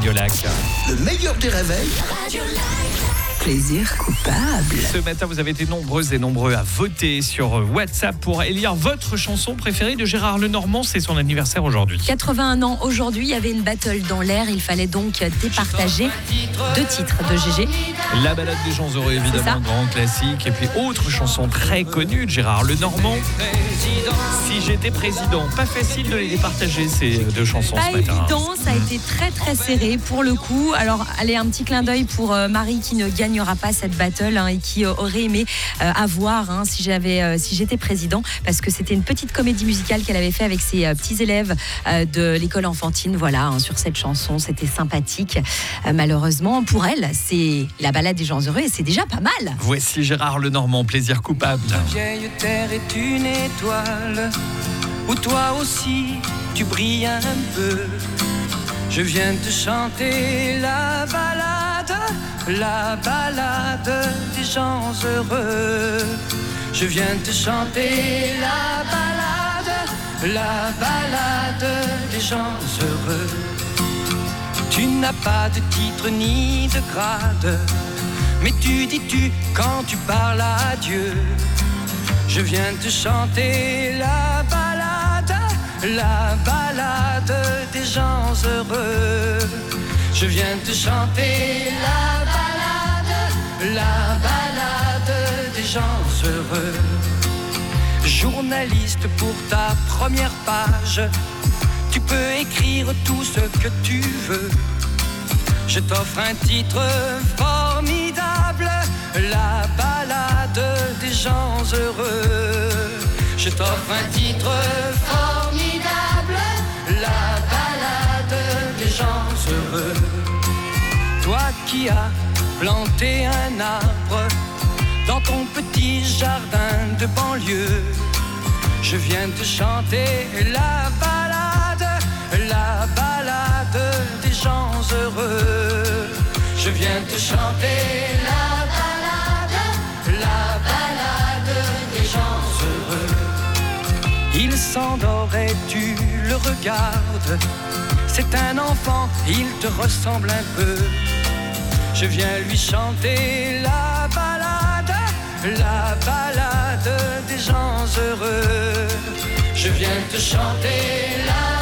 Radio Lac. Le meilleur des réveils. Plaisir coupable. Ce matin, vous avez été nombreuses et nombreux à voter sur WhatsApp pour élire votre chanson préférée de Gérard Lenormand. C'est son anniversaire aujourd'hui. 81 ans aujourd'hui, il y avait une battle dans l'air. Il fallait donc départager 2 titres de GG. La balade des gens heureux, évidemment, grand classique. Et puis autre chanson très connue de Gérard Lenormand. Si j'étais président. Pas facile de les départager, ces 2 chansons Pas ce matin. évident, ça a été très très serré pour le coup. Alors allez, un petit clin d'œil pour Marie qui ne gagnera pas cette battle et qui aurait aimé avoir si j'étais président, parce que c'était une petite comédie musicale qu'elle avait fait avec ses petits élèves de l'école enfantine. Voilà, sur cette chanson, c'était sympathique. Malheureusement pour elle, c'est la balade des gens heureux et c'est déjà pas mal. Voici Gérard Lenormand, plaisir coupable. Vieille terre est une étoile où toi aussi tu brilles un peu. Je viens te chanter la balade des gens heureux. Je viens te chanter la balade des gens heureux. Tu n'as pas de titre ni de grade, mais tu dis tu quand tu parles à Dieu. Je viens te chanter la balade des gens heureux. Je viens te chanter la balade des gens heureux. Journaliste pour ta première page, tu peux écrire tout ce que tu veux. Je t'offre un titre formidable, la balade des gens heureux. Je t'offre un titre formidable, la balade des gens heureux. Toi qui as planté un arbre dans ton petit jardin de banlieue, je viens te chanter la balade des gens heureux. Je viens te chanter la balade des gens heureux. Il s'endort et tu le regardes. C'est un enfant, il te ressemble un peu. Je viens lui chanter la balade des gens heureux. Je viens te chanter la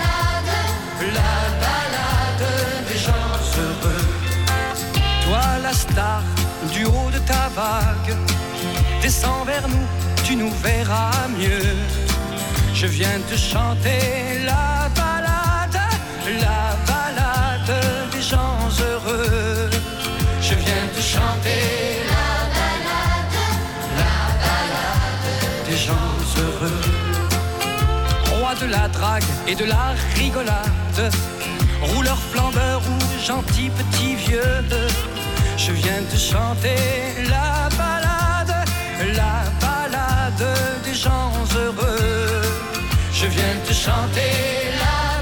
balade des gens heureux. Toi la star du haut de ta vague, descends vers nous, tu nous verras mieux. Je viens te chanter la balade des gens heureux. Je viens te chanter la balade des gens heureux. Roi de la drague et de la rigolade, rouleur flambeur ou gentil petit vieux, je viens te chanter la balade des gens heureux. Je viens te chanter la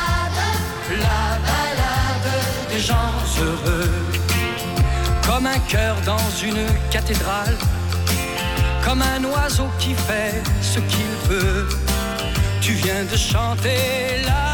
balade des gens heureux. Comme un cœur dans une cathédrale, comme un oiseau qui fait ce qu'il veut, tu viens de chanter la